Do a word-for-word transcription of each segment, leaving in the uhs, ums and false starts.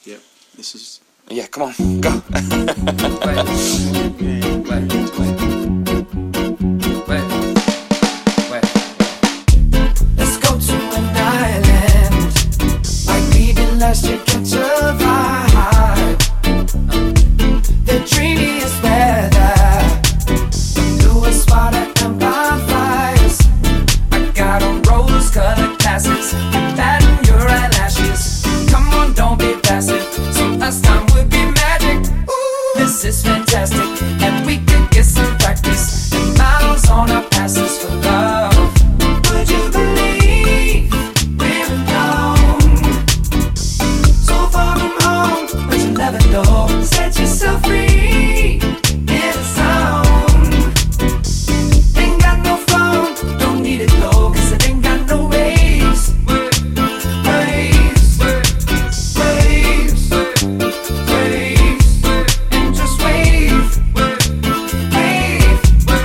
Yep. This is. Yeah, come on, go. Wait, wait, wait, wait, wait. Let's go to an island like we did last year. Catch a vibe. The dreamiest weather. Do a spot at Empire Flies. I got on rose-colored glasses and pattern your eyelashes. Come on, don't be passive. So last time would be magic. Ooh, this is fantastic, and we could get some practice and miles on our passes for love. Would you believe we're alone? So far from home, but you never know. Set yourself free in a zone. Ain't got no phone, don't need it though, 'cause it ain't got no waves. Waves, waves, waves, and just wave. Wave,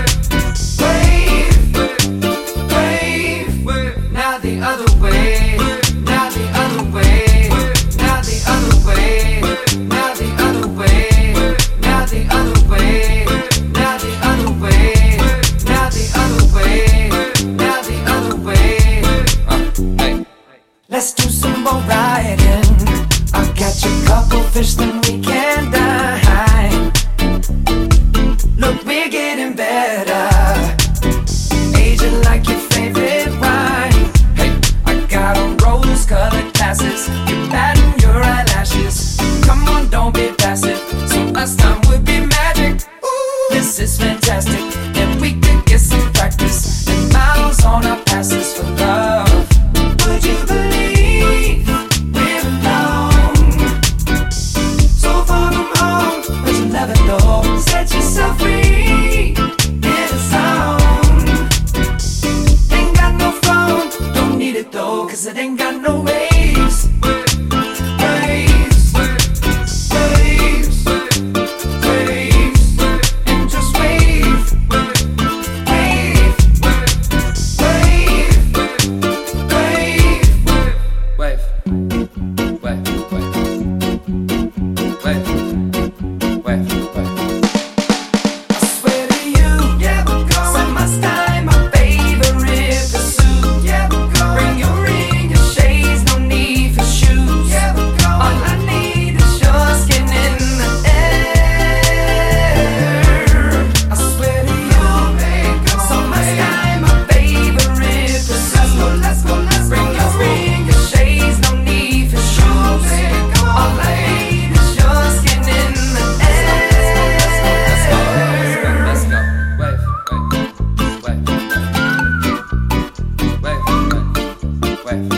wave, wave. Now the other way, now the other way, now the other way, now the other way, now the other way, now the other way, now the other way, now the other way. Uh, hey. Let's do some more riding. I'll catch a couple fish, then we can dine. Look, we're getting better. Aging like your favorite wine. Hey, I got on rose-colored glasses. You pattern your eyelashes. Come on, don't be passive. So last time would be magic. Ooh, this is fantastic, and we could get some practice and miles on our passes for love. Would you believe we're alone? So far from home, but you never know. Set yourself free in a zone. Ain't got no phone, don't need it though, 'cause it ain't got no waves. Waves, waves, waves, and just wave. Wave, wave, wave. Wave, wave, wave, wave, wave, wave. I swear to you, yeah, we're going. Summertime, my favorite pursuit. Yeah, we're going. Bring your ring, your shades, no need for shoes. Yeah, we're going. All I need is your skin in the air. I swear to you, summertime, my favorite pursuit. Let's go, let's go, let's Bring your ring, your shades, no need for shoes. All I need is your skin in the air. Let's go. Wave, wave, wave, wave, wave,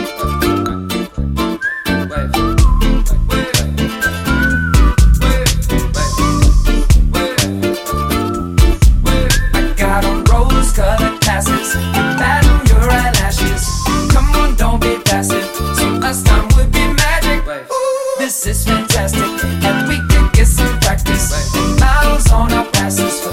wave, wave, I got on rose-colored glasses. You pattern your eyelashes. Come on, don't be passive. So last time would be magic. Ooh, this is fantastic, and we could get some practice and miles on our passes for